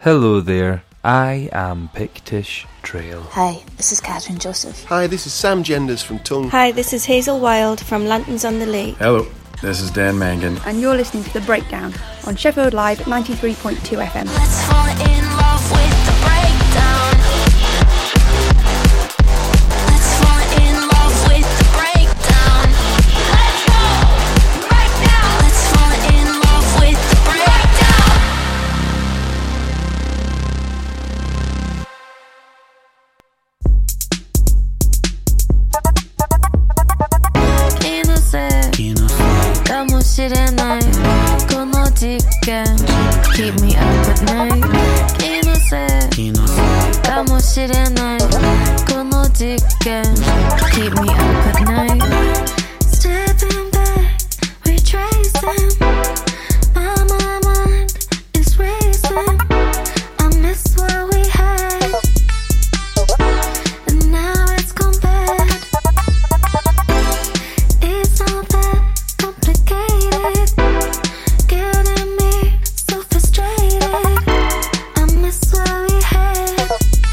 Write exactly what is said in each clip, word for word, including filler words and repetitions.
Hello there, I am Pictish Trail. Hi, this is Catherine Joseph. Hi, this is Sam Genders from Tongue. Hi, this is Hazel Wild from Lanterns on the Lake. Hello, this is Dan Mangan. And you're listening to The Breakdown on Sheffield Live at ninety-three point two F M. Let's fall in love with the breakdown. Let's fall in love with the breakdown. Let's go! Breakdown! Let's fall in love with the breakdown. Keep me up at night. Keep me up at night. Stepping back, retracing. My, my mind is racing. I miss what we had, and now it's gone bad. It's not that complicated. Getting me so frustrated. I miss what we had,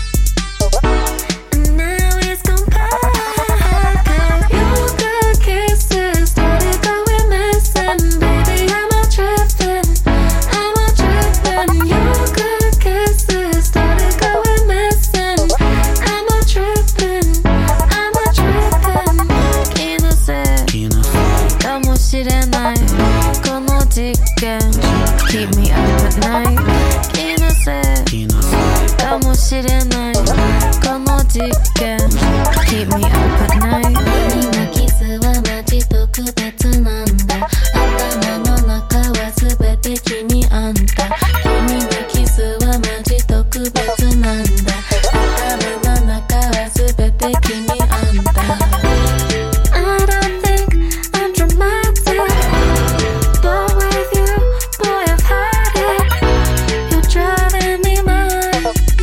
and now it's gone bad. Your good kisses started going missing. Baby, am I tripping? Am I tripping? Your good kisses started going missing. Am I tripping? Am I tripping? 気のせいかもしれないこの実験 Keep me up at night 気のせいかもしれないこの実験 Keep me up at night 君のキスはマジ特別なんだ頭の中は全て君あんた君のキスはマジ特別なんだ頭の中は全て君あんた I don't think I'm dramatic, but with you, boy, I've had it. You're driving me mad.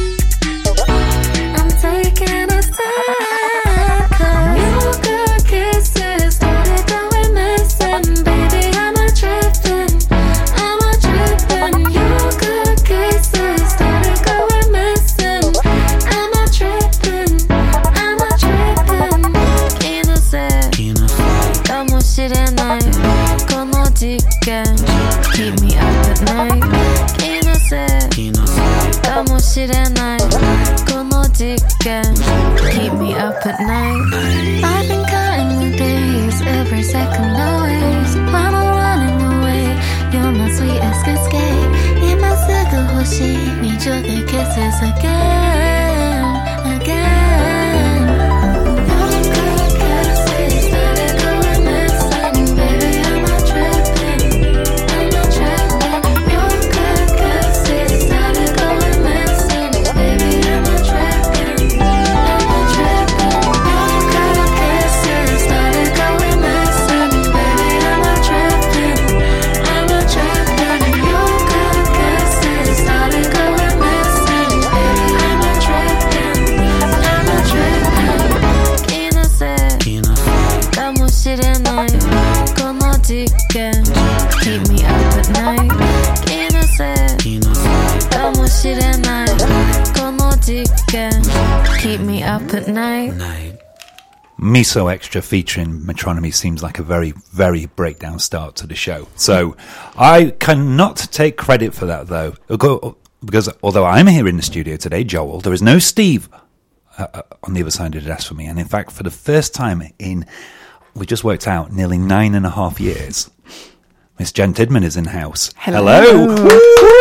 I'm taking a step. Your good kisses started going missing. Baby, am I tripping? Am I tripping? Your good kisses started going missing. Am I tripping? Am I tripping? 気のせいかもしれないこの実験 Keep me up at night 気のせいかもしれないこの実験 Keep me up at night I've been counting the days every second always While I'm running away You're my sweetest escape 今すぐ欲しい Need your good kisses again Again Your good kisses started going missing Baby, am I tripping? Am I tripping? Your good kisses started going missing Baby, am I tripping? Am I tripping? Your good kisses started going missing Baby, am I tripping? Am I tripping? Your good kisses started going missing Baby, am I tripping? Am I tripping? 気のせいかもしれないこの実験 Keep me up at night 気のせいかもしれないこの実験 Keep me up at night Miso Extra featuring Metronomy seems like a very, very breakdown start to the show. So I cannot take credit for that, though, because although I'm here in the studio today, Joel, there is no Steve uh, on the other side of the desk for me. And in fact, for the first time in, we just worked out, nearly nine and a half years, Miss Jen Tidman is in the house. Hello. Hello.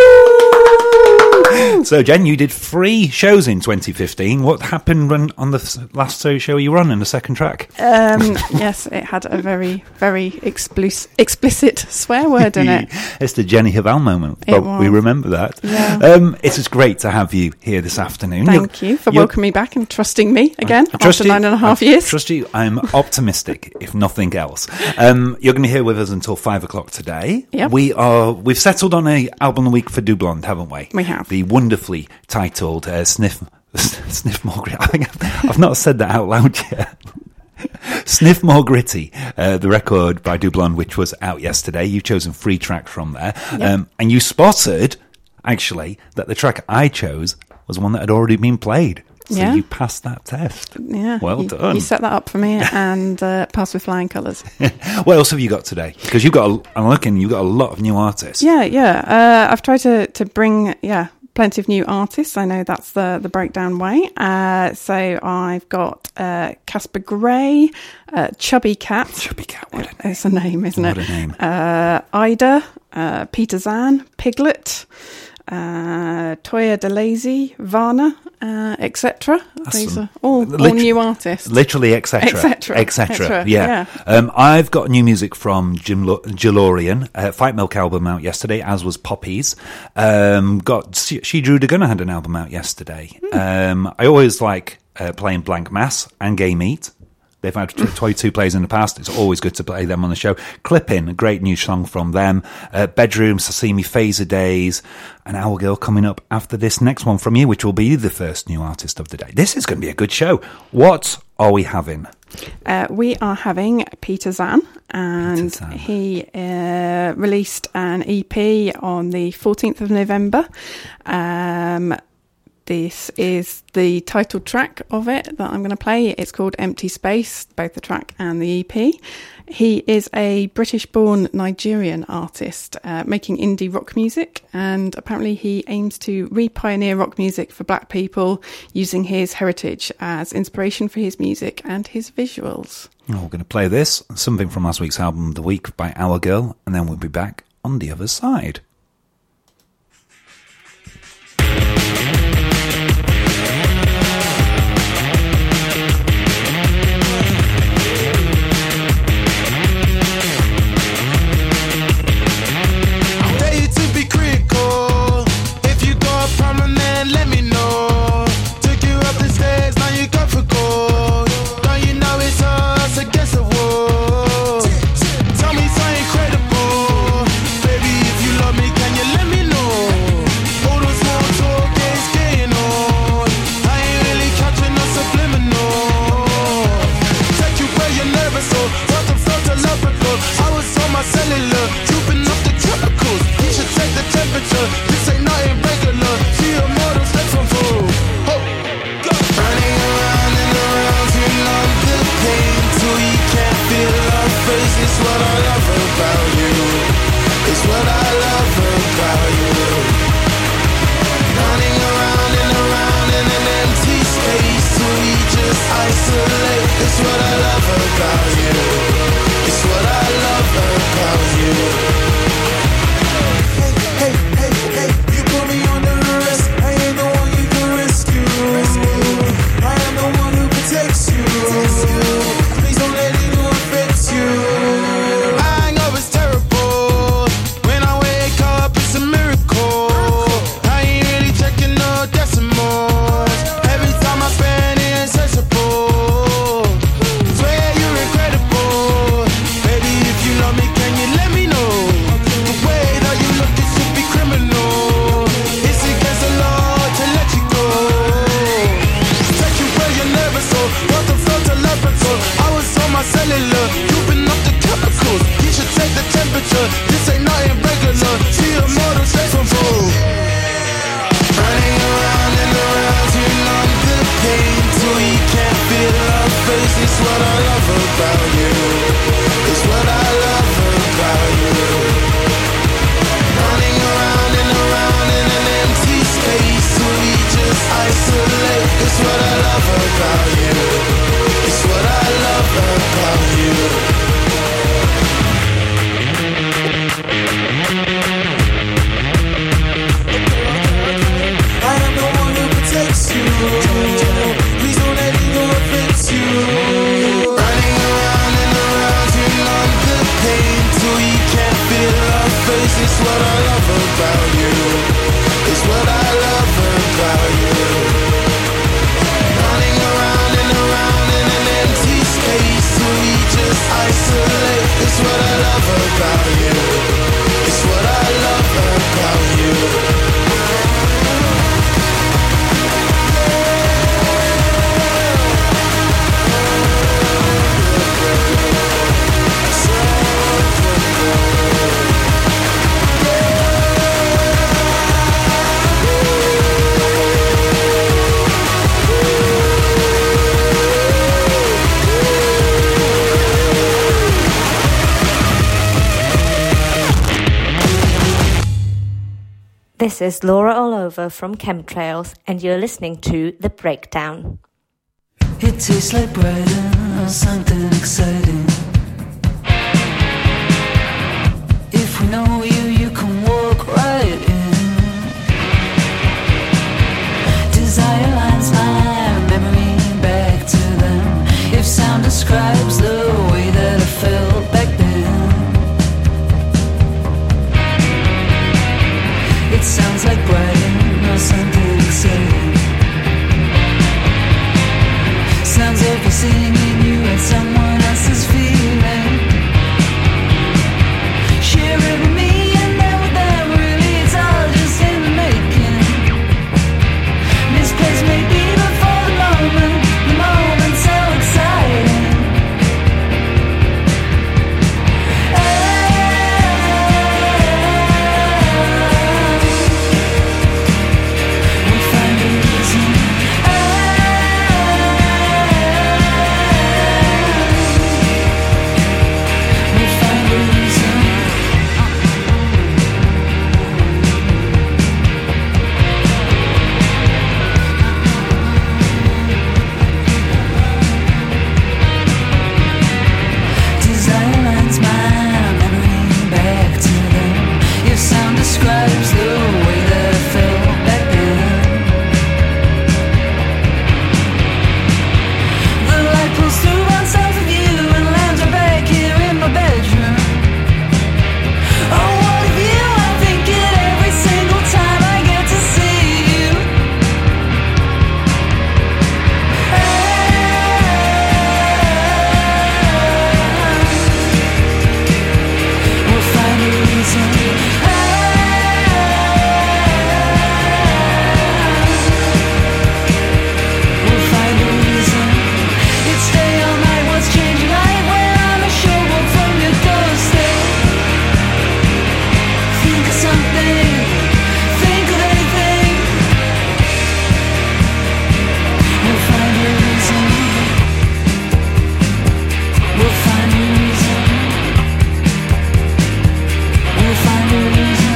So, Jen, you did three shows in twenty fifteen. What happened when, on the last show you were on in the second track? Um, yes, it had a very, very explicit, explicit swear word in it. It's the Jenny Haval moment, but we remember that. Yeah. Um, it is great to have you here this afternoon. Thank you're, you for welcoming me back and trusting me again I, I after you, nine and a half I years. Trust you. I'm optimistic, if nothing else. Um, you're going to be here with us until five o'clock today. Yep. We are. We've settled on a album of the week for Du Blonde, haven't we? We have. The wonderfully titled uh, Sniff Sniff More Gritty. I think I've, I've not said that out loud yet. Sniff More Gritty, uh, the record by Du Blonde, which was out yesterday. You've chosen three tracks from there. Yep. Um, and you spotted actually, that the track I chose was one that had already been played. So Yeah. you passed that test. Yeah. Well you, done. You set that up for me and uh, passed with flying colours. What else have you got today? Because you've got, a, I'm looking, you've got a lot of new artists. Yeah, yeah. Uh, I've tried to, to bring, yeah, plenty of new artists. I know that's the, the breakdown way. Uh, so I've got uh, Casper Gray, uh, Chubby Cat. Chubby Cat, what a name. It's a name, isn't What it? a name. Uh, Ida, uh, Peter Zan, Piglet, uh, Toya DeLazy, Varna, uh, et cetera. These some- are all, all Lit- new artists. Literally, et cetera, Et cetera, et cetera. et cetera, Yeah. yeah. Um, I've got new music from Jim Lo- Jalorian. Uh, Fight Milk album out yesterday, as was Poppy's. Um, got She She Drew the Gunner had an album out yesterday. Um, I always like uh, playing Blank Mass and Gay Meat. They've had twenty-two plays in the past. It's always good to play them on the show. Clipping, a great new song from them. Uh, Bedroom, Sashimi, Phaser Days, and Our Girl coming up after this next one from you, which will be the first new artist of the day. This is going to be a good show. What are we having? Uh, we are having Peter Zan, and Peter Zan. he uh, released an E P on the fourteenth of November. Um, this is the title track of it that I'm going to play. It's called Empty Space, both the track and the E P. He is a British-born Nigerian artist uh, making indie rock music, and apparently he aims to re-pioneer rock music for black people using his heritage as inspiration for his music and his visuals. Oh, we're going to play this, something from last week's album, The Week by Our Girl, and then we'll be back on the other side. Dare you to be critical. If you go a problem, then let me know. Took you up the stairs, now you got for gold. Don't you know it's us against the world? Tell me something incredible, baby. If you love me, This is Laura All-Over from Chemtrails, and you're listening to The Breakdown. It tastes like Brighton or something exciting. If we know you, you can walk right in. Desire lines my memory back to them. If sound describes the way that I felt back then, it sounds like Brighton or something exciting. Sounds like you're singing you and someone else's feeling. Share it with me and then with them. Really, it's all just in the making. Misplaced maybe before the moment. The moment's so exciting. We find a reason. We find a reason. Desire lines my memory back to them. If sound describes the way that I felt back then, the light pulls through on sides of you and lands right back here in my bedroom. Oh, what of you? I think it every single time I get to see you. We'll find a reason. We'll find a reason. It's day all night. What's changing? Right when I'm a showboat from your doorstep. Think of something. Think of anything. We'll find a reason. We'll find a reason. We'll find a reason.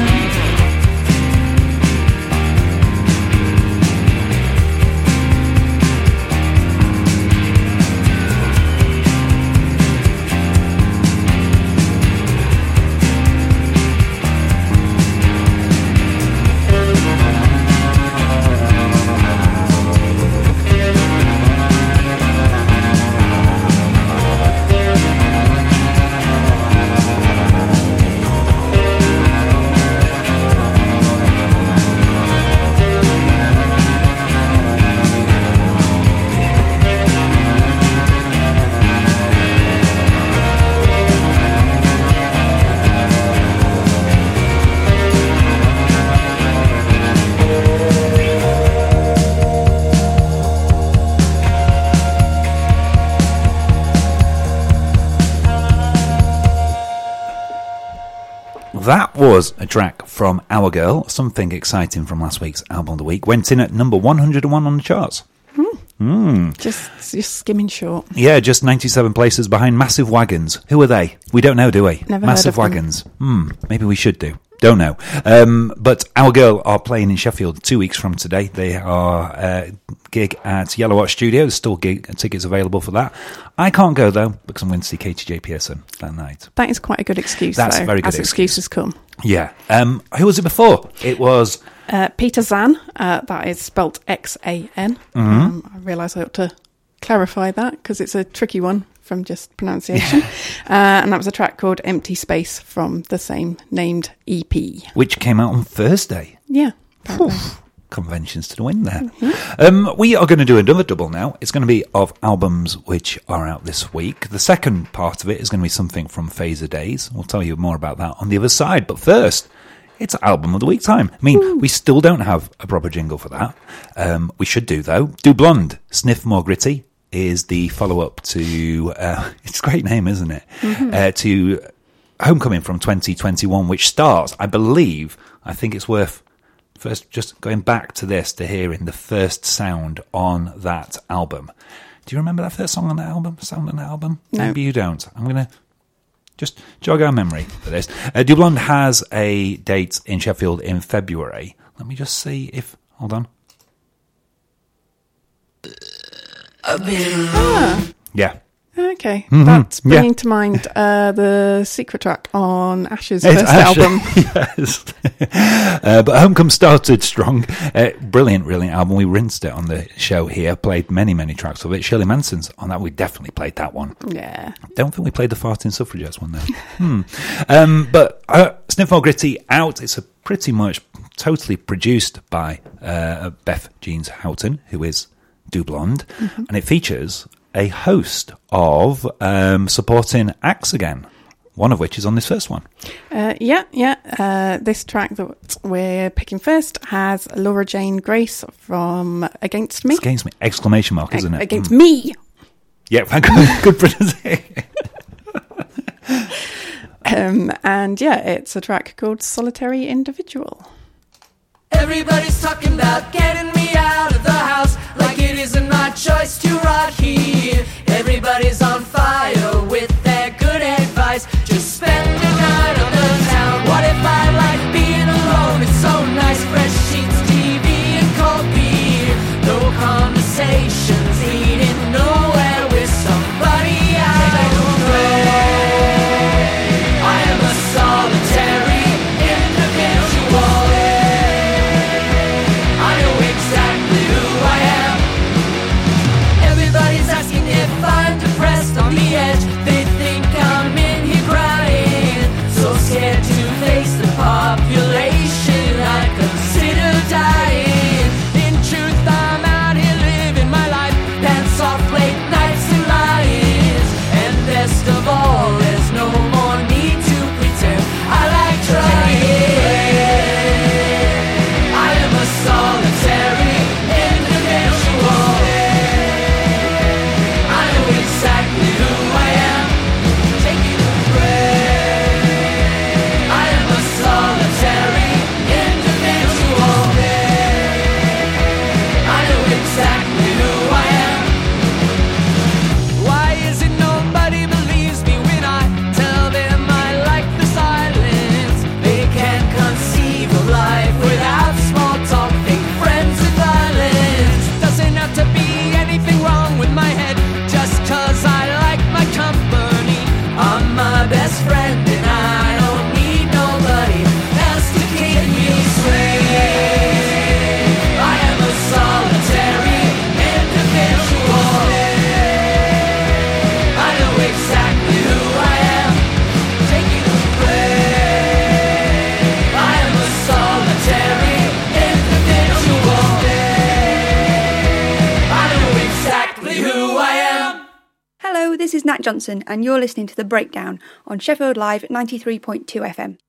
That was a track from Our Girl, something exciting from last week's album of the week. Went in at number one hundred and one on the charts. Mm. Just, just skimming short. Yeah, just ninety-seven places behind Massive Wagons. Who are they? We don't know, do we? Never heard Massive of them. Wagons. Hmm, maybe we should do. Don't know. Um, but Our Girl are playing in Sheffield two weeks from today. They are uh, gig at Yellow Watch Studio. There's still gig tickets available for that. I can't go, though, because I'm going to see Katie J. Pearson that night. That is quite a good excuse, That's though, a very good as excuse. excuses come. Yeah. Um, who was it before? It was... Uh, Peter Zan, uh, that is spelt X A N. Mm-hmm. Um, I realise I ought to clarify that because it's a tricky one from just pronunciation. uh, and that was a track called Empty Space from the same named E P. Which came out on Thursday. Yeah. Phew. Conventions to the wind there. Mm-hmm. Um, we are going to do another double now. It's going to be of albums which are out this week. The second part of it is going to be something from Phaser Days. We'll tell you more about that on the other side. But first, it's album of the week time. I mean, Ooh. we still don't have a proper jingle for that. Um, we should do, though. Do Blonde, Sniff More Gritty is the follow-up to, uh, it's a great name, isn't it? Mm-hmm. Uh, to Homecoming from twenty twenty-one, which starts, I believe, I think it's worth first just going back to this to hearing the first sound on that album. Do you remember that first song on that album? Sound on that album? No. Maybe you don't. I'm going to just jog our memory for this. Uh, Du Blonde has a date in Sheffield in February. Let me just see if... Hold on. Ah, Yeah. okay. Mhm, That's yeah. bringing to mind uh, the secret track on Ash's It's first Ash, album. yes. uh, but Homecoming started strong. Uh, brilliant, brilliant album. We rinsed it on the show here, played many, many tracks of it. Shirley Manson's on that. We definitely played that one. Yeah. Don't think we played the Farting Suffragettes one, though. hmm. um, but uh, Sniff More Gritty out. It's a pretty much totally produced by uh, Beth Jeans Houghton, who is Du Blonde, Mhm. and it features a host of um, supporting acts again, one of which is on this first one. Uh, yeah, yeah. Uh, this track that we're picking first has Laura Jane Grace from Against Me. It's against me, exclamation mark, isn't it? Against Mm. me. Yeah, good, good pronunciation. Um, and yeah, it's a track called Solitary Individual. Everybody's talking about getting me out of the house, like it isn't my choice to rot here. Everybody's on fire with their good advice. Just spend the night on the town. What if I like being alone? It's so nice. Fresh sheets, T V, and cold beer. No conversations, leading nowhere with somebody I don't know. I am a solitary individual. I know exactly who I am. Everybody's asking if I'm depressed on the edge. They think I'm in here crying, so scared to face the population. I consider dying. In truth, I'm out here living my life. Pants off, late nights and lies. And best of all, there's no more need to pretend. I like trying. I am a solitary individual. I know exactly who I am. Taking a break. I am a solitary individual. I know exactly who I am. Why is it nobody believes me when I tell them I like the silence? They can't conceive of life without small talk, fake friends and violence. Doesn't have to be anything wrong with my head, just cause I like my company. I'm my best friend and I don't need nobody else to keep me straight. I am a solitary individual. I know exactly who I am. Taking a break. I am a solitary individual. I know exactly who I am. Hello, this is Nat Johnson, and you're listening to The Breakdown on Sheffield Live ninety-three point two F M.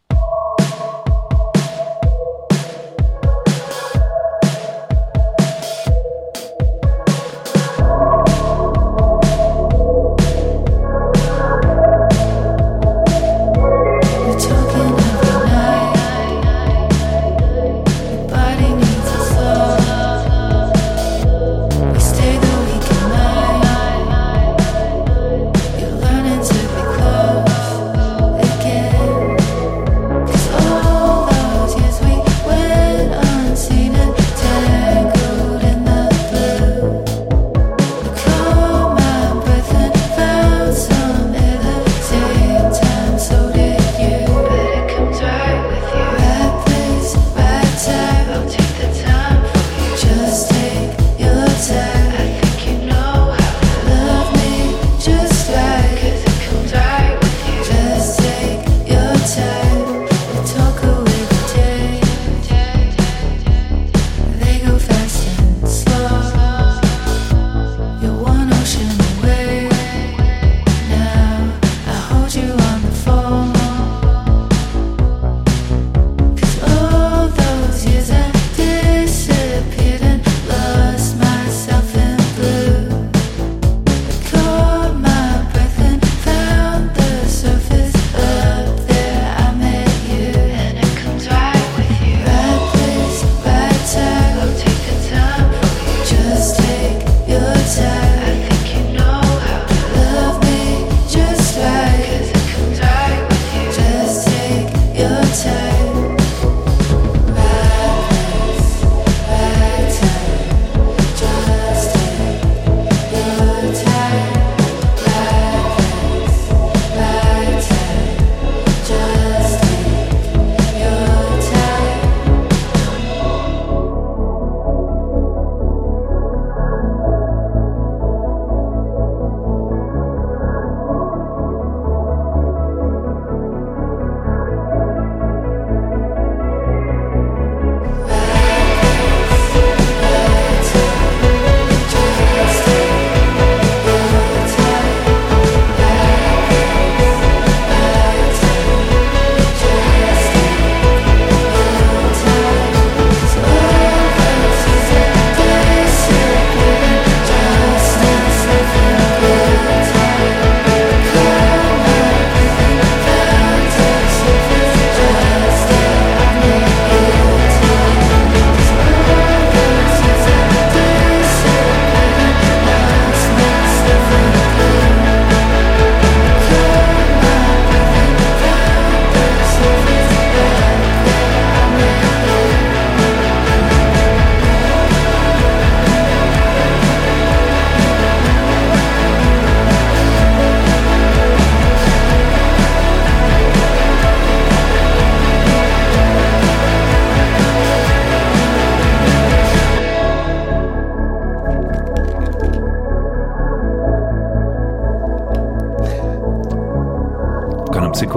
We're talking every night. Your body needs a soul. We stay the weekend night. You're learning to be close again.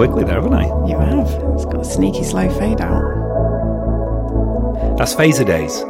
quickly there, haven't I? You have. It's got a sneaky slow fade out. That's Phaser Days.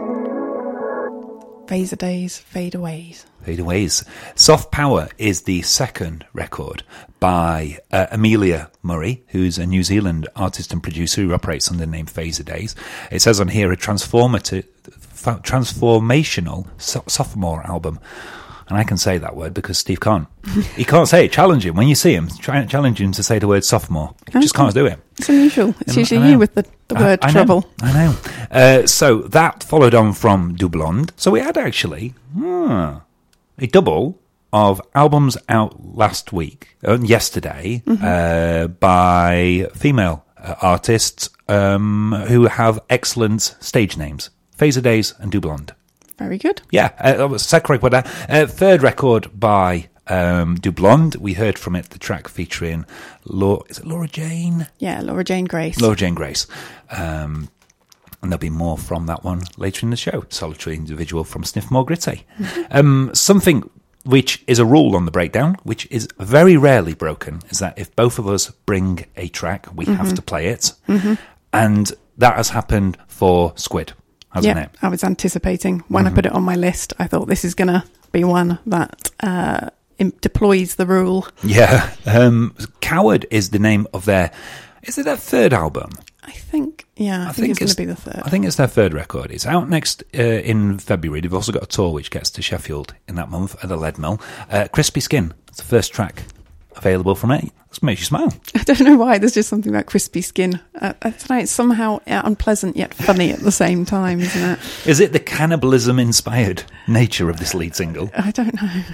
Phaser Days, Fade Aways. Fade Aways. Soft Power is the second record by uh, Amelia Murray, who's a New Zealand artist and producer who operates under the name Phaser Days. It says on here a transformative, transformational so- sophomore album. And I can say that word because Steve can't. He can't say it. Challenge him. When you see him, try and challenge him to say the word sophomore. He just can't do it. It's unusual. It's Um, usually I know. you with the, the word I, I trouble. Know, I know. Uh, so that followed on from Du Blonde. So we had actually hmm, a double of albums out last week, uh, yesterday, Mhm. uh, by female uh, artists um, who have excellent stage names. Phaser Days and Du Blonde. Very good. Yeah, uh, that was second record. Uh, third record by um, Du Blonde. We heard from it the track featuring Laura, is it Laura Jane? Yeah, Laura Jane Grace. Laura Jane Grace. Um, and there'll be more from that one later in the show. Solitary Individual from Sniffmore Gritty. um, something which is a rule on the breakdown, which is very rarely broken, is that if both of us bring a track, we have Mhm. to play it. Mhm. And that has happened for Squid, hasn't yeah, it? I was anticipating when Mhm. I put it on my list. I thought this is going to be one that uh, im- deploys the rule. Yeah. Um, Coward is the name of their... Is it their third album? I think, yeah, I, think, it's going to be the third. I think it's their third record. It's out next uh, in February. They've also got a tour which gets to Sheffield in that month at the Lead Mill. Uh, Crispy Skin. It's the first track available from it. That makes you smile. I don't know why. There's just something about crispy skin. Uh, I don't know. It's somehow uh, unpleasant yet funny at the same time, isn't it? Is it the cannibalism-inspired nature of this lead single? I don't know.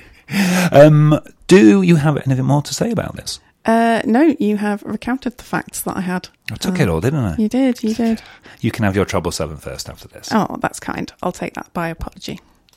Um, do you have anything more to say about this? Uh, no, you have recounted the facts that I had. I took Uh, it all, didn't I? You did, you did. You can have your Trouble seven first after this. Oh, that's kind. I'll take that by apology.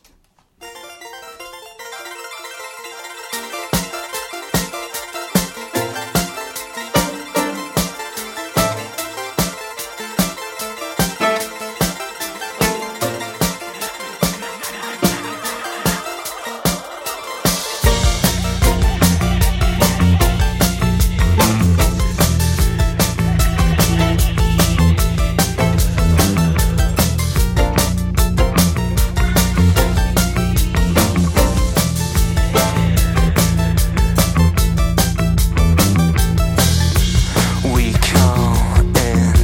We call in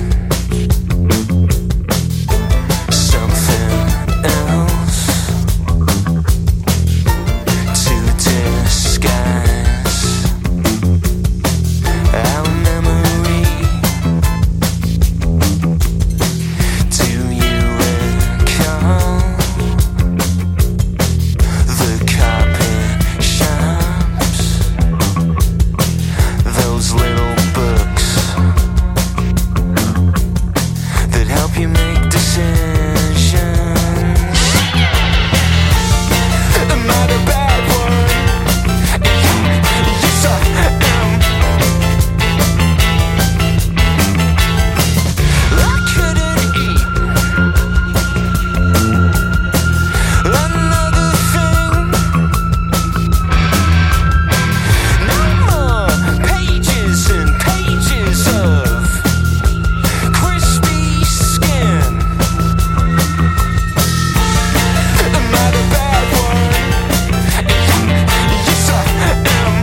something else to disguise our memory. Do you recall the carpet shops? Those little books that help you make decisions. Am I the bad one? Yes, I am. I couldn't eat another thing. No more pages and pages of crispy skin. Am I the bad one? Yes, I am.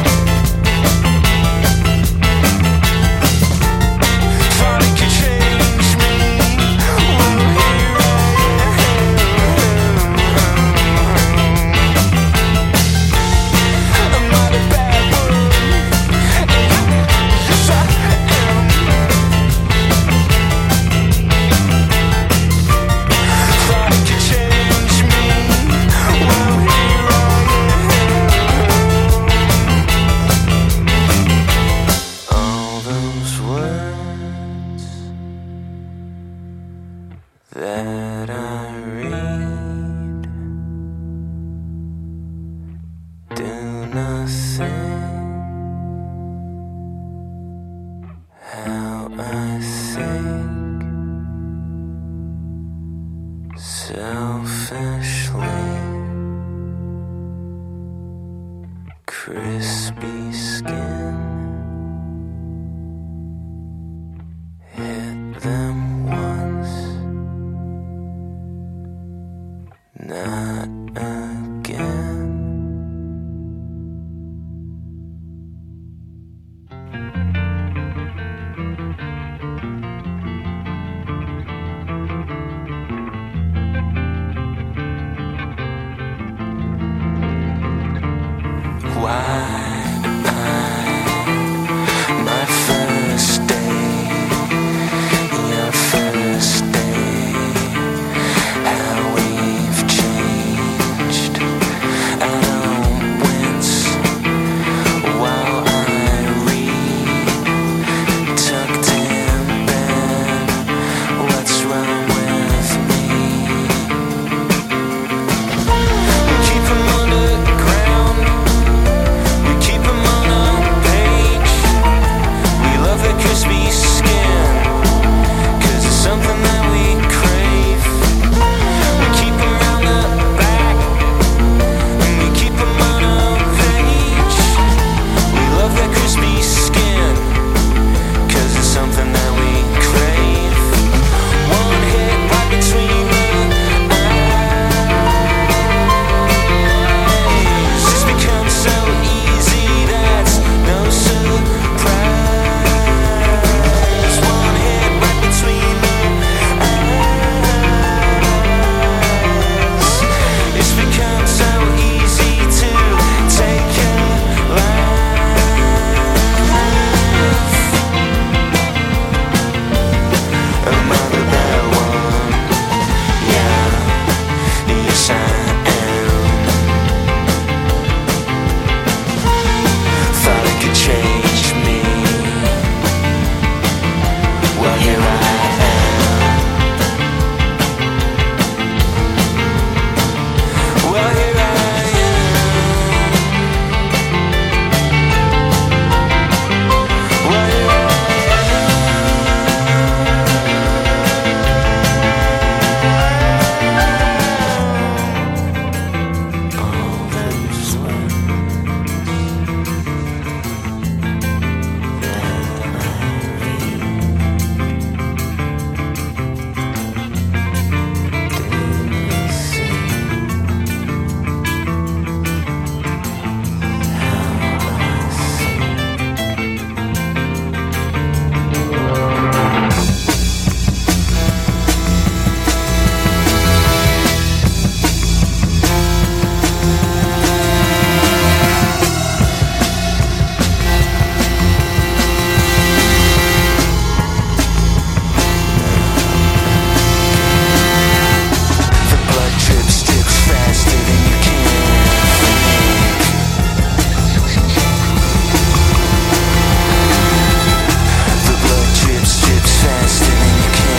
Thought it could change me. Well, here I am. Am I the bad one? Yes, I am. Thought it could change me. Well, here I am. All those words that I read do nothing. How I think selfishly. Crispy skin not again. My first day, your first day, how we've changed. I don't wince while I read, tucked in bed. What's wrong with me? We keep 'em underground. We keep 'em on a page. We love their crispy skin, 'cause it's something that we crave. We keep 'em round the back, and we keep 'em on a page. We love their crispy skin, 'cause it's something that we crave. One hit right between the eyes. It's become so easy, that's no surprise. One hit right between the eyes. It's become so easy to take your life. Am I the bad one? Yeah, yes I am. Thought it could change me. Well, here I am. Well, here I am. Well, here I am. All those ones the blood drips, drips faster than you can think. The blood drips, drips faster than you can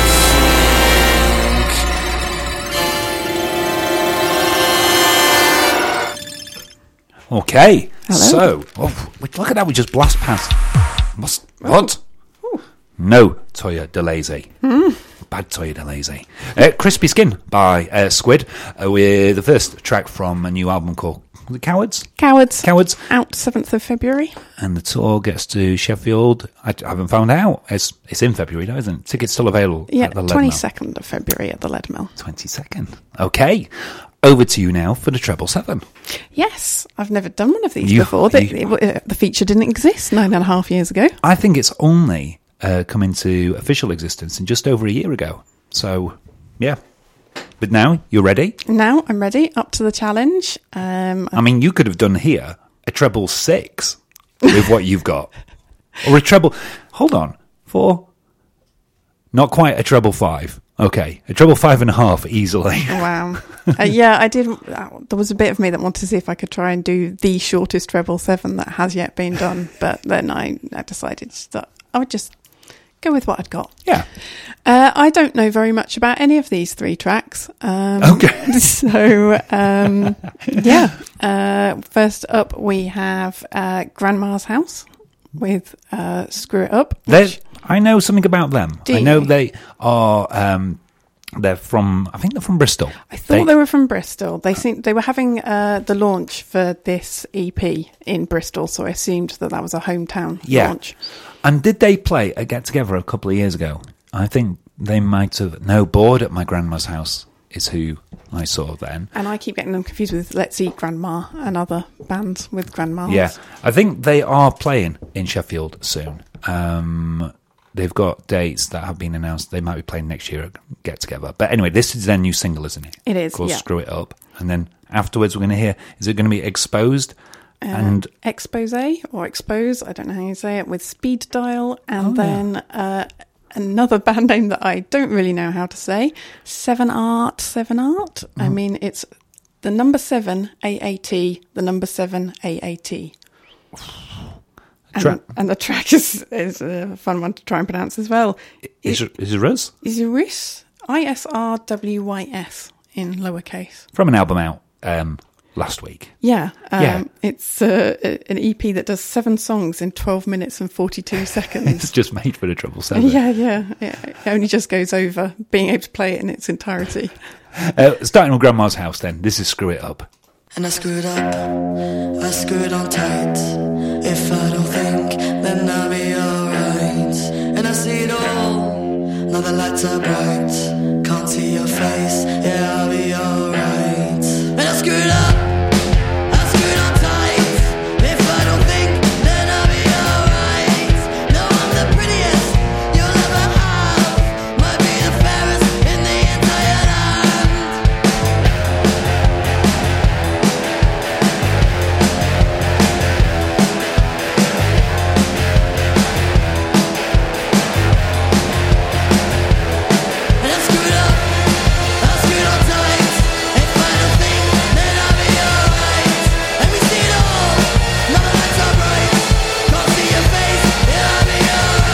think. Okay, Hello. so oh, look at that. We just blast past. What's, what? No Toya Delazy. Bad Toya Delazy. Uh, Crispy Skin by uh, Squid, uh, with the first track from a new album called The Cowards. Cowards. Cowards. Out seventh of February. And the tour gets to Sheffield. I, I haven't found out. It's it's in February, though, isn't it? Tickets still available Yeah, at the Lead Mill. twenty-second of February at the Lead Mill. twenty-second. Okay. Over to you now for the treble seven. Yes, I've never done one of these You- before. The, you- it- uh, the feature didn't exist nine and a half years ago. I think it's only uh, come into official existence in just over a year ago. So, yeah. But now, you're ready? Now I'm ready, up to the challenge. Um, I mean, you could have done here a treble six with what you've got. Or a treble... Hold on. Four... Not quite a treble five. Okay. A treble five and a half, easily. Wow. uh, yeah, I did. Uh, there was a bit of me that wanted to see if I could try and do the shortest treble seven that has yet been done. But then I, I decided that I would just go with what I'd got. Yeah. Uh, I don't know very much about any of these three tracks. Um, Okay. So, um, yeah. Uh, first up, we have uh, Grandma's House with uh, Screw It Up. They're, I know something about them. Do I know you? they are... Um, they're from... I think they're from Bristol. I thought they, were from Bristol. They seem, they were having uh, the launch for this E P in Bristol, so I assumed that that was a hometown Yeah. launch. And did they play a get-together a couple of years ago? I think they might have... No, Bored at My Grandma's House is who I saw then. And I keep getting them confused with Let's Eat Grandma and other bands with grandmas. Yeah, I think they are playing in Sheffield soon. Um, they've got dates that have been announced. They might be playing next year at Get Together. But anyway, this is their new single, isn't it? It is, called yeah. Screw It Up. And then afterwards we're going to hear, is it going to be Exposed? Uh, and Expose or Expose, I don't know how you say it, with Speed Dial, and Oh, then uh, another band name that I don't really know how to say, Seven Art, Seven Art. I Mhm. mean, it's the number seven, A A T, the number seven, A A T. And, Tra- and the track is, is a fun one to try and pronounce as well. Is it, is it Rus? Isirwys, I S R W Y S in lowercase. From an album out um, last week. Yeah, um, Yeah. it's uh, an E P that does seven songs in twelve minutes and forty-two seconds. It's just made for the Treble Seven. Yeah, yeah, yeah. It only just goes over being able to play it in its entirety. Uh, starting with Grandma's House then. This is Screw It Up. And I screwed up, I screwed on tight. If I don't think, then I'll be alright. And I see it all, now the lights are bright. Can't see your face, yeah, I'll be alright. And I screwed up, I screwed on tight. If I don't think, then I'll be alright. No, I'm the prettiest you'll ever have. Might be the fairest in the entire land. And I screwed up, I screwed on tight. If I don't think, then I'll be alright. And we see it all, now the lights are bright. Can't see your face, yeah, I'll be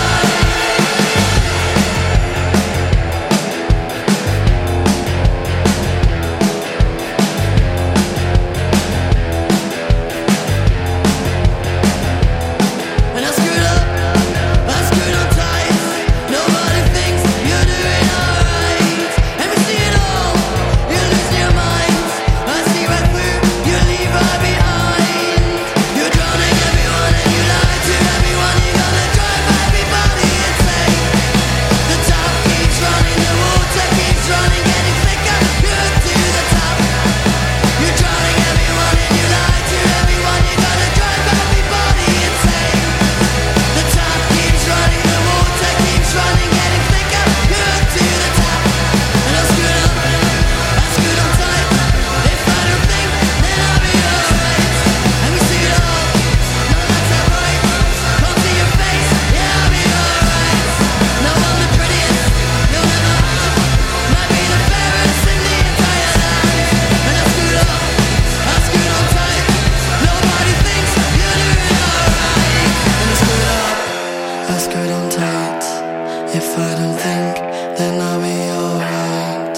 alright. And I screwed up, I screwed on tight. Nobody thinks you're doing alright. And we see it all, you're losing your mind. I see right through, you leave right behind. You're drowning everyone and you lie to everyone. You're gonna drive everybody insane. The tap keeps running, the water keeps running, getting thicker, good to the top. You're drowning everyone and you lie to everyone. You're gonna drive everybody insane. The tap keeps running, the water keeps running, getting thicker, good to the top. And I screwed up, I screwed on tight. If I don't think, then I'll be alright. And we see it all, now the lights are bright. Can't see your face, yeah, I'll be alright. No, I'm the prettiest you'll ever have. Might be the fairest in the entire land. And I screwed up, I screwed on tight. Nobody thinks you're doing alright. And I screwed up, I screwed on tight. If I don't think, then I'll be alright.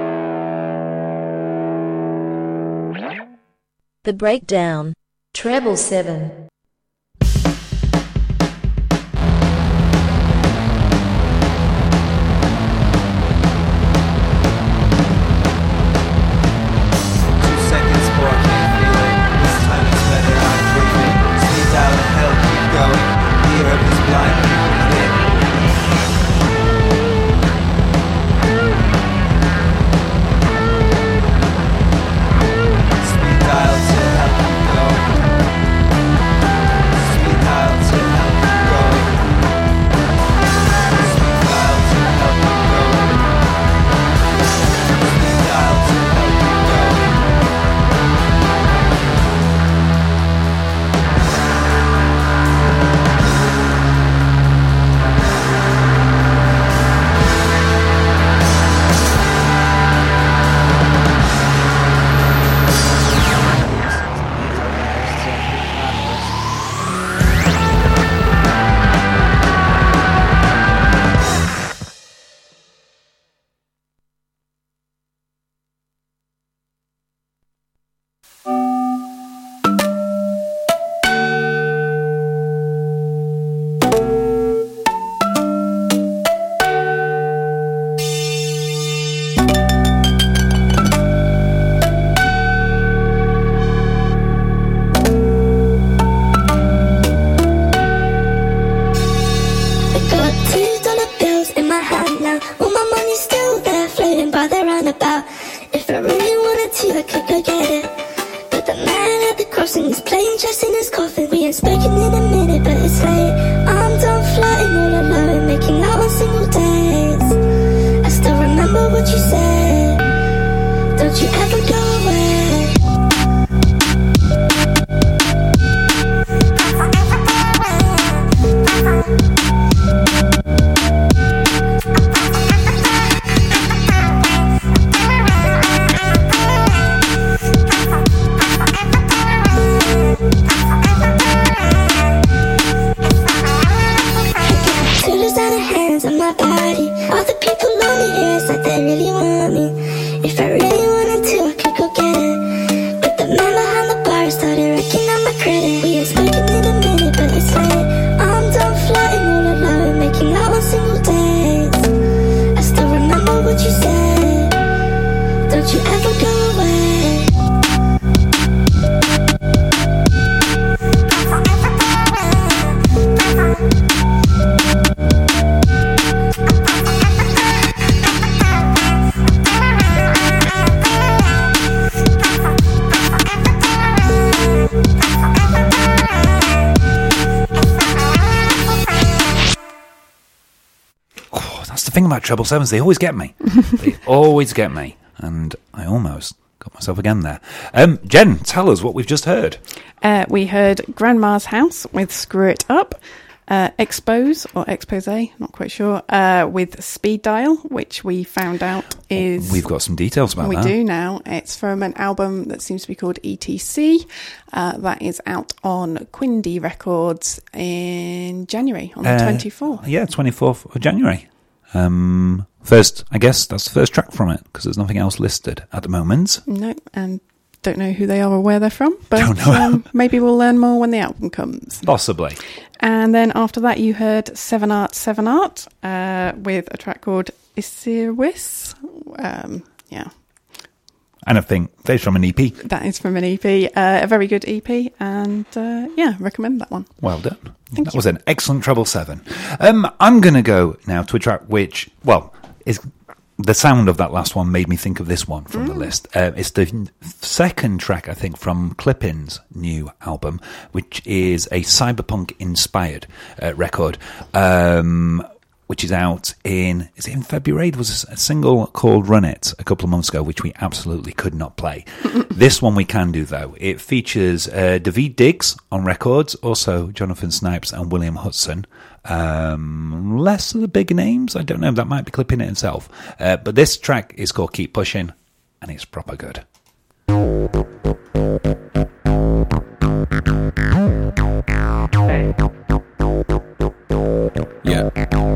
The Breakdown. Treble seven. Two seconds before I can't feel it. This time it's better, I'm dreaming. Speed dial and hell, keep going. Europe is blind, people lit. Speed dial to hell, keep going. Speed dial to hell, keep going. Speed dial to hell, keep going. Speed dial to hell, keep going. I got two dollar bills in my hand now. All my money's still there, floating by the roundabout. If I really I could go get it. But the man at the crossing is playing chess in his coffin. We ain't spoken in a minute, but it's late. I'm done flirting all alone, making out on single days. I still remember what you said. Don't you ever go away. On my body, all the people lonely here, it's like they really want me. If I really wanted to, I could go get it. But the man behind the bar started wrecking on my credit. We ain't spoken in a minute, but it's late. I'm done flirting all alone, making out on single days. I still remember what you said. Don't you ever go away. The thing about treble sevens, they always get me. They always get me. And I almost got myself again there. Um, Jen, tell us what we've just heard. Uh, we heard Grandma's House with Screw It Up, uh, Expose, or Expose, not quite sure, uh, with Speed Dial, which we found out is... We've got some details about we that. We do now. It's from an album that seems to be called E T C. Uh, that is out on Quindy Records in January, on the Uh, twenty-fourth. Yeah, twenty-fourth of January. Um, first, I guess that's the first track from it, because there's nothing else listed at the moment. No, and don't know who they are or where they're from, but Don't know. um, maybe we'll learn more when the album comes. Possibly. And then after that, you heard Seven Art, Seven Art, uh, with a track called Isirwis. Um, yeah. And I think that's from an E P. That is from an E P, uh, a very good E P, and uh, yeah, recommend that one. Well done. Thank that you. was an excellent treble seven. Um, I'm going to go now to a track which, well, is the sound of that last one made me think of this one from Mm. the list. Uh, it's the second track, I think, from Clippin's new album, which is a cyberpunk-inspired uh, record, um, which is out in, is it in February? There was a single called Run It a couple of months ago, which we absolutely could not play. This one we can do, though. It features uh, David Diggs on records, also Jonathan Snipes and William Hudson. Um, less of the big names. I don't know. That might be Clipping it itself. Uh, but this track is called Keep Pushing, and it's proper good. Yeah.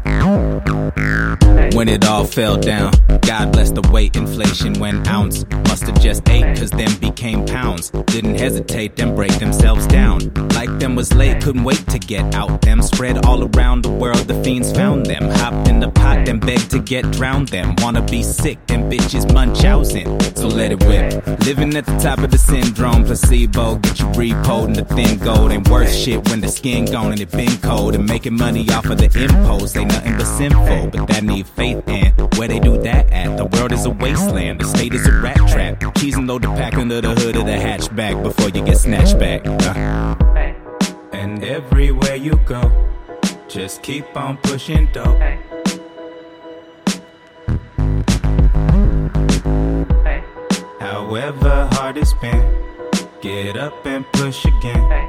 When it all fell down, God bless the weight inflation when ounce must have just ate, cause them became pounds. Didn't hesitate, them break themselves down. Like them was late, couldn't wait to get out. Them spread all around the world, the fiends found them. Hopped in the pot, then begged to get drowned them. Wanna be sick, them bitches munchausen. So let it whip. Living at the top of the syndrome, placebo. Get you repoed in the thin gold. Ain't worth shit when the skin gone and it been cold. And making money off of the impulse ain't nothing but sinful. But that need faith in. Where they do that at? The world is a wasteland. The state is a rat trap. Cheese and load the pack under the hood of the hatchback before you get snatched back. Uh. And everywhere you go, just keep on pushing dope. However hard it's been, get up and push again.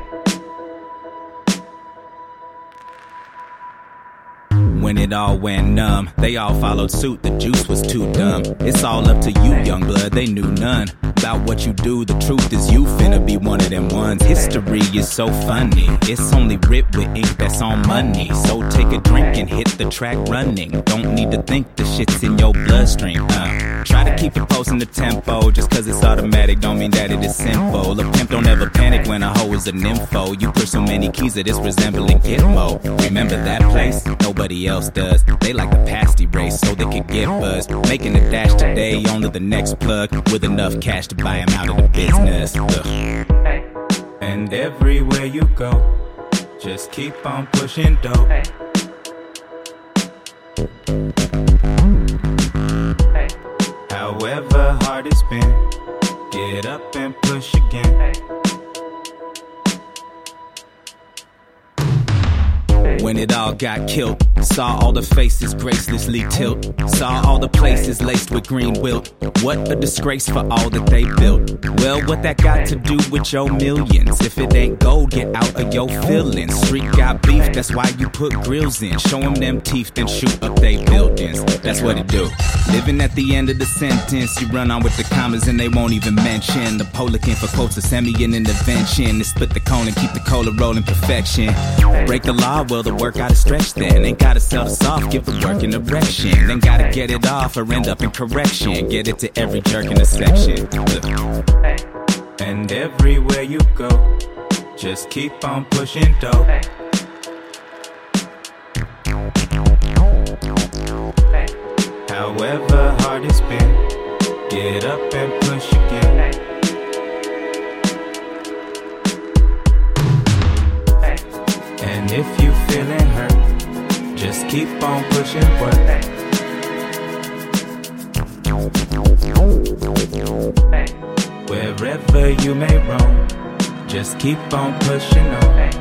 When it all went numb, they all followed suit, the juice was too dumb. It's all up to you, young blood, they knew none about what you do, the truth is you finna be one of them ones. History is so funny, it's only writ with ink that's on money. So take a drink and hit the track running. Don't need to think, the shit's in your bloodstream. uh. Try to keep it posting the tempo, just cause it's automatic don't mean that it is simple. A pimp don't ever panic when a hoe is a nympho. You push so many keys that it's resembling Gitmo. Remember that place? Nobody else does. They like the pasty race so they could get buzzed. Making a dash today, only the next plug with enough cash to buy him out of the business. Ugh. And everywhere you go, just keep on pushing dope. However hard it's been, Get up and push again. When it all got killed, saw all the faces gracelessly tilt, saw all the places laced with green wilt. What a disgrace for all that they built. Well, what that got to do with your millions? If it ain't gold, get out of your feelings. Street got beef, that's why you put grills in. Show them them teeth, then shoot up they buildings. That's what it do. Living at the end of the sentence, you run on with the commas and they won't even mention the Polican for quotes, a semi an intervention. They split the cone and keep the cola rolling perfection. Break the law, well the work gotta stretch then. Ain't gotta sell the soft, give the work an erection. Then gotta get it off or end up in correction. Get it to every jerk in the section. Look. And everywhere you go, just keep on pushing dough. However hard it's been, get up and push again. And if you feeling hurt, just keep on pushing work. Wherever you may roam, just keep on pushing on.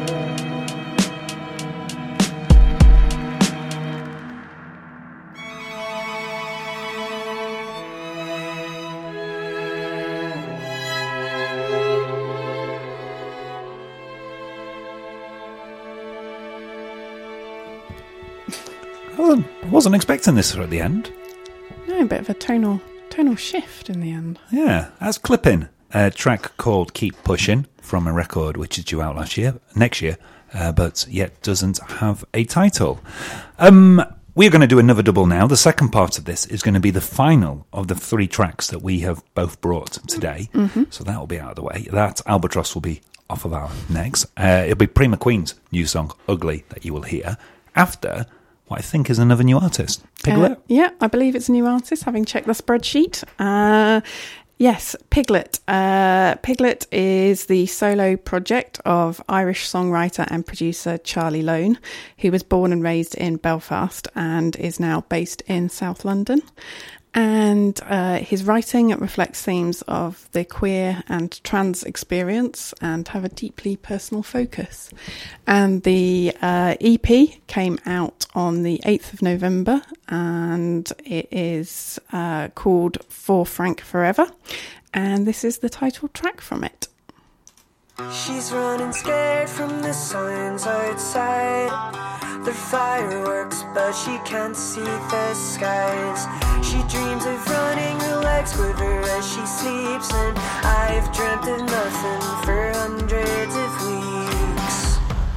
I wasn't expecting this at the end. No, a bit of a tonal tonal shift in the end. Yeah, that's Clipping, a track called Keep Pushing from a record which is due out last year, next year, uh, but yet doesn't have a title. Um, we're going to do another double now. The second part of this is going to be the final of the three tracks that we have both brought today. Mm-hmm. So that will be out of the way. That Albatross will be off of our necks. Uh, it'll be Prima Queen's new song, Ugly, that you will hear after what I think is another new artist. Piglet? Uh, yeah, I believe it's a new artist, having checked the spreadsheet. Uh, yes, Piglet. Uh, Piglet is the solo project of Irish songwriter and producer Charlie Lone, who was born and raised in Belfast and is now based in South London. And uh, his writing reflects themes of the queer and trans experience and have a deeply personal focus. And the uh, E P came out on the eighth of November and it is uh, called For Frank Forever. And this is the title track from it. She's running scared from the signs outside. They're fireworks, but she can't see the skies. She dreams of running, her legs quiver as she sleeps, and I've dreamt of nothing for hundreds of weeks.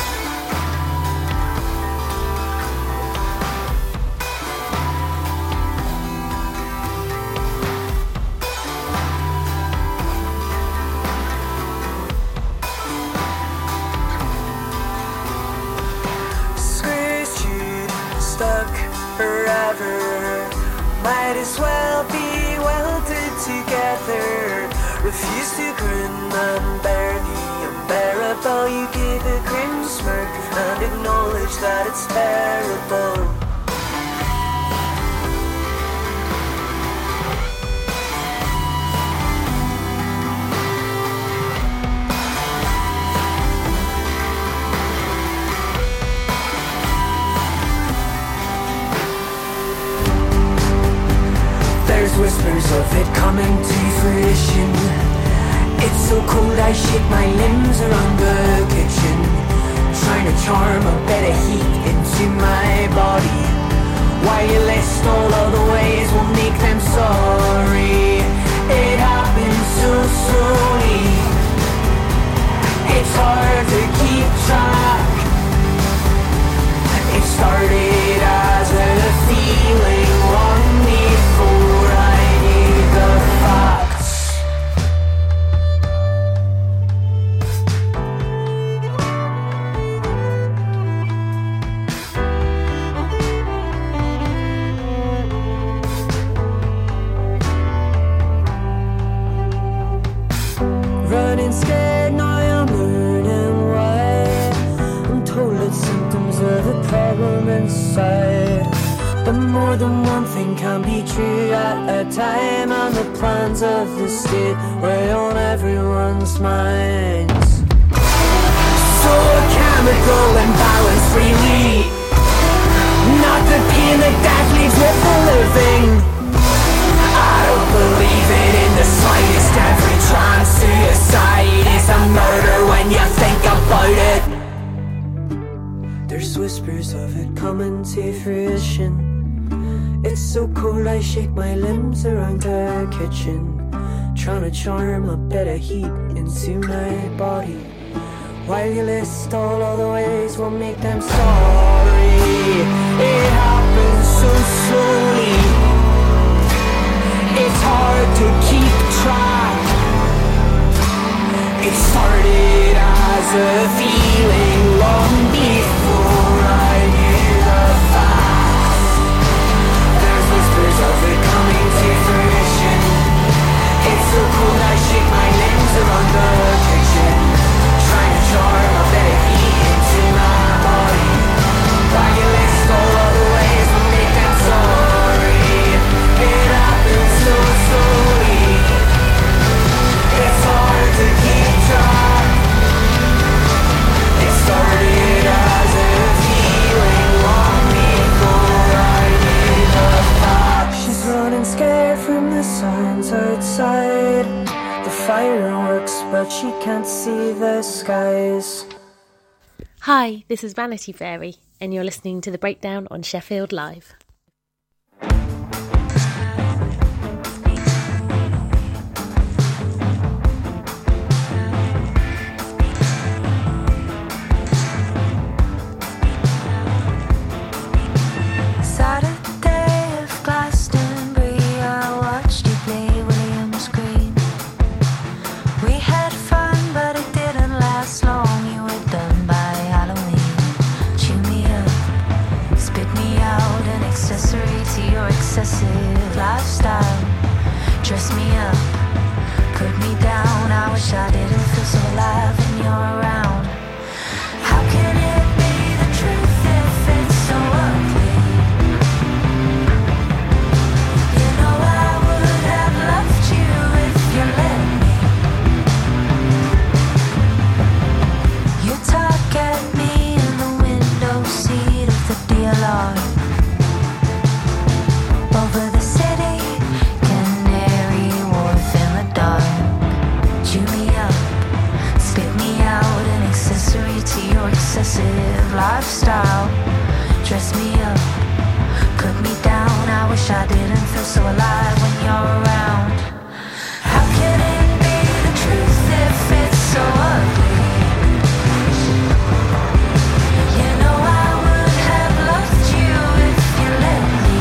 Stuck forever, might as well be welded together. Refuse to grin and bear the unbearable. You give a grim smirk and acknowledge that it's terrible. There's whispers of it coming to fruition. It's so cold I shake my limbs around the kitchen, trying to charm a bit of heat into my body, while you list all of the ways we'll make them sorry. It happens so slowly, it's hard to keep track. It started as a feeling long before I knew the facts. Running scared, now I'm learning why. I'm told it's symptoms of a problem inside, but more than one thing can be true at a time. I'm the plans of the state weigh on everyone's minds. So chemical and balance freely, not the pain that death leaves with the living. I don't believe it in the slightest. Every trans suicide is a murder when you think about it. There's whispers of it coming to fruition. It's so cold I shake my limbs around the kitchen, trying to charm a bit of heat into my body, while you list all of the ways we'll make them sorry. It happens so slowly, it's hard to keep track. It started as a feeling long before I knew the facts. There's whispers of it coming to fruition. It's so cold I shake my limbs around the kitchen, trying to charm a bit of heat into my body, while you list all of the ways we make them sorry. It happens so slowly, it's hard to keep track. It started as a feeling long before I knew the facts. She's running scared from the signs outside, the fireworks, but she can't see the skies. Hi, this is Vanity Fairy, and you're listening to The Breakdown on Sheffield Live. Saturday of Glastonbury, I watched you play Williams Green. We had fun, but it didn't last long. You were done by Halloween. Chew me up, spit me out, an accessory to your excessive lifestyle. Dress me up, put me down. I wish I didn't feel so alive when you're around. How can it be the truth if it's so ugly? You know I would have loved you if you let me. You talk at me in the window seat of the D L R. Over the city, Canary Wharf in the dark. Chew me up, spit me out, an accessory to your excessive lifestyle. Dress me up, put me down. I wish I didn't feel so alive when you're around. How can it be the truth if it's so ugly? You know I would have loved you if you let me.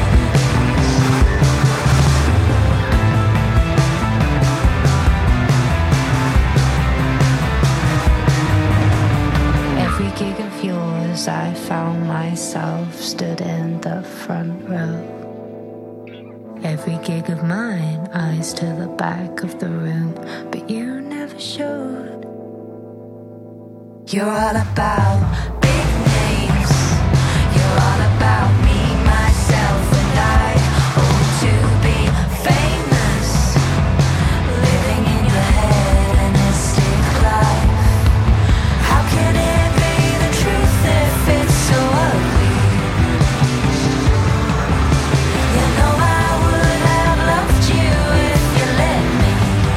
Every gig of yours, I found myself stood in the front row. Every gig of mine, eyes to the back of the room, but you never showed. You're all about big names. You're all about me, myself, and I. Oh, to be famous, living in your head, an mystic life. How can it be the truth if it's so ugly? You know I would have loved you if you let me.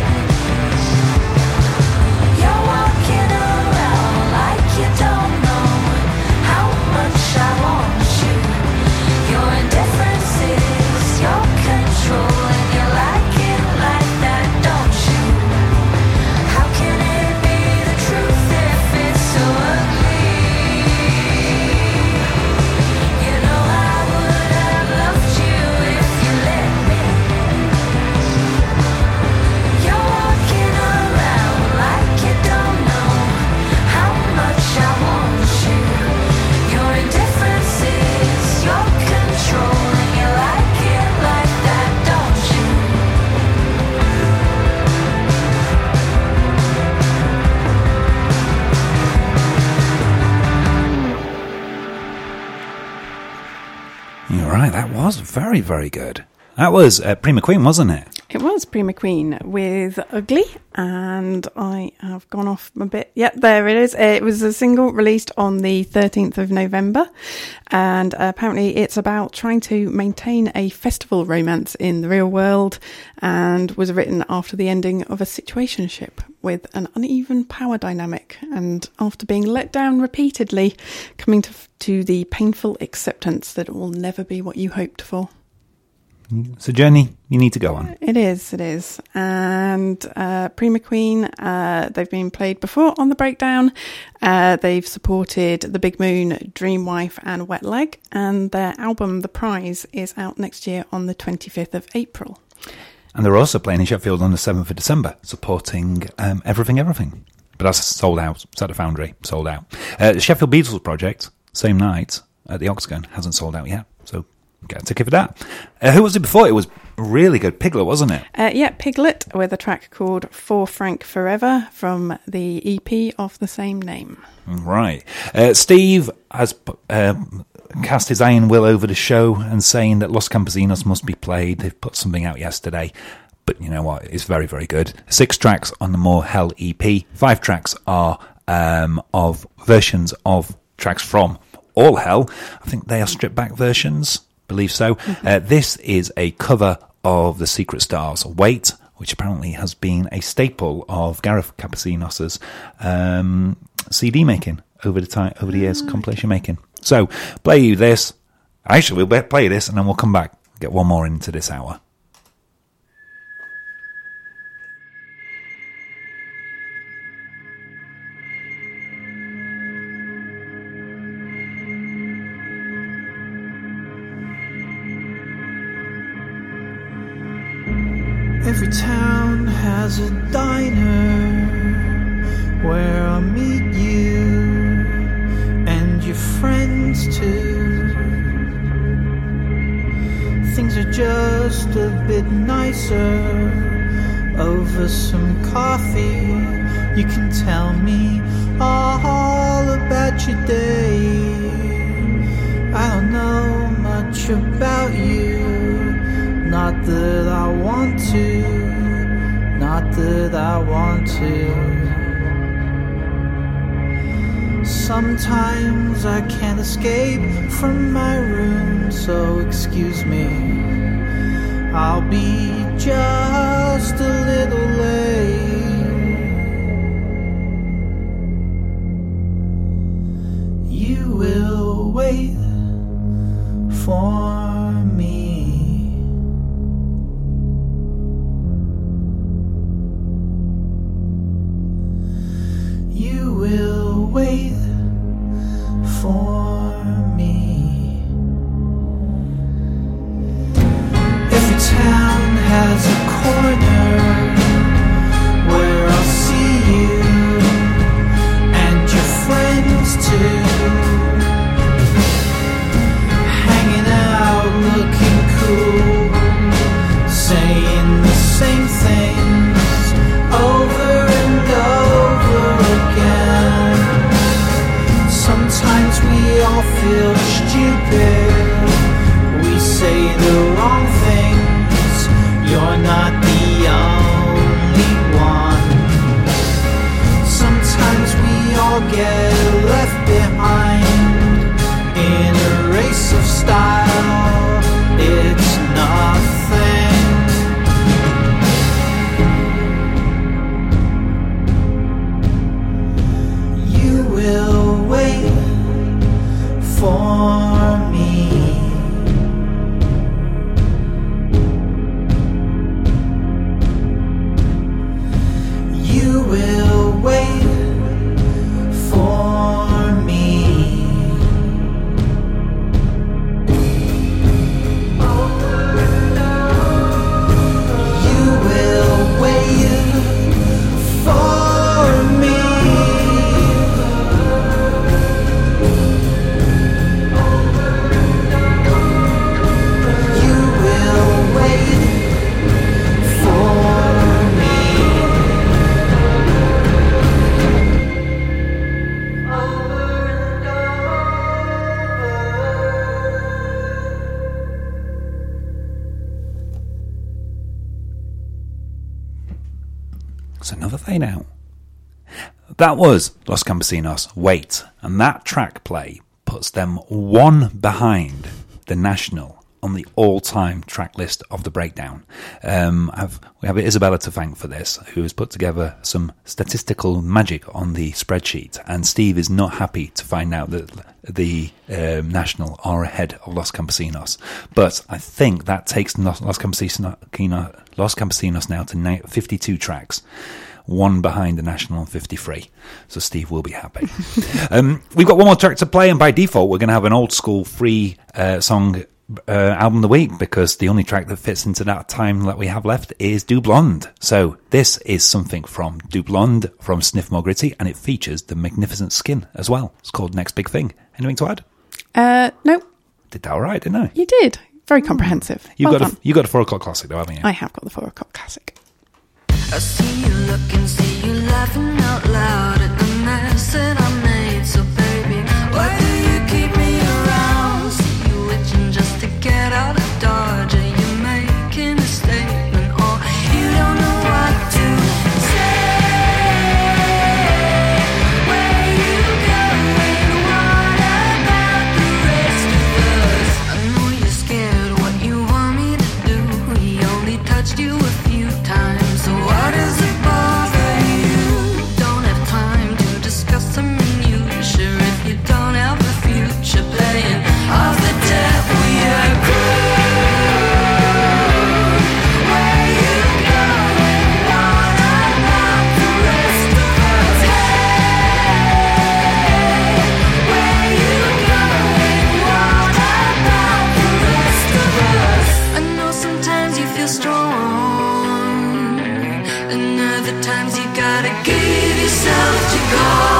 You're walking around like you don't know how much I want you. Your indifference is your control, and you like it like that, don't you? How can it be the truth if it's so ugly? You know I would have loved you if you let me. You're walking around like you don't know how much I want you. Your indifference is your control, and you like it like that, don't you? You're right, that was very, very good. That was uh, Prima Queen, wasn't it? It was Prima Queen with Ugly, and I have gone off a bit. Yep, there it is. It was a single released on the thirteenth of November, and apparently it's about trying to maintain a festival romance in the real world, and was written after the ending of a situationship with an uneven power dynamic, and after being let down repeatedly, coming to, to the painful acceptance that it will never be what you hoped for. It's a journey you need to go on. It is, it is. And uh, Prima Queen, uh, they've been played before on The Breakdown. Uh, they've supported The Big Moon, Dream Wife and Wet Leg. And their album, The Prize, is out next year on the twenty-fifth of April. And they're also playing in Sheffield on the seventh of December, supporting um, Everything Everything. But that's sold out. It's at the Foundry, sold out. Uh, the Sheffield Beatles project, same night at the Octagon, hasn't sold out yet. So get a ticket for that. Uh, who was it before? It was really good. Piglet, wasn't it? Uh, yeah, Piglet, with a track called For Frank Forever from the E P of the same name. Right. Uh, Steve has uh, cast his iron will over the show and saying that Los Campesinos must be played. They've put something out yesterday. But you know what? It's very, very good. Six tracks on the More Hell E P. Five tracks are um, of versions of tracks from All Hell. I think they are stripped back versions. Believe so. Mm-hmm. Uh, this is a cover of the Secret Stars' Wait, which apparently has been a staple of Gareth Campesinos' um, C D making over the time, over the years, oh, compilation making. So, play you this. Actually, we'll play this and then we'll come back, get one more into this hour. Every town has a diner where I'll meet you and your friends too. Things are just a bit nicer over some coffee. You can tell me all about your day. I don't know much about you. Not that I want to, not that I want to. Sometimes I can't escape from my room, so excuse me. I'll be just a little late. You will wait for me. You will wait for me. Every town has a corner where I'll see you and your friends too, hanging out, looking cool, saying the same things over and over again. Sometimes we all feel stupid. We say the wrong things. You're not the only one. Sometimes we all get left behind in a race of style. It's nothing. You will wait for me. You will wait for me. It's another fade out. That was Los Campesinos, Wait, and that track play puts them one behind the National on the all-time track list of the Breakdown. Um, I've, we have Isabella to thank for this, who has put together some statistical magic on the spreadsheet, and Steve is not happy to find out that the um, National are ahead of Los Campesinos. But I think that takes Los Campesinos, Los Campesinos now to fifty-two tracks. One behind the National on fifty-three. So Steve will be happy. um, we've got one more track to play, and by default, we're going to have an old school free uh, song uh, album of the week, because the only track that fits into that time that we have left is Du Blonde. So this is something from Du Blonde from Sniff More Gritty, and it features the Magnificent Skin as well. It's called Next Big Thing. Anything to add? Uh, no. Did that all right, didn't I? You did. Very comprehensive. You've well got done. a, you got a four o'clock classic, though, haven't you? I have got the four o'clock classic. I see you looking, see you laughing out loud at the mess that I made. So baby, why do you keep me around? See you itching just to get out of Dodge. Are you making a statement, or you don't know what to say? Where you going? What about the rest of us? I know you're scared what you want me to do. He only touched you a few times. So why does it bother you? Don't have time to discuss the minutiae if you don't have a future playing off the debt we accrued. Where you going? What about the rest of us? Hey, where you going? What about the rest of us? I know sometimes you feel strong, and other times you gotta give yourself to God.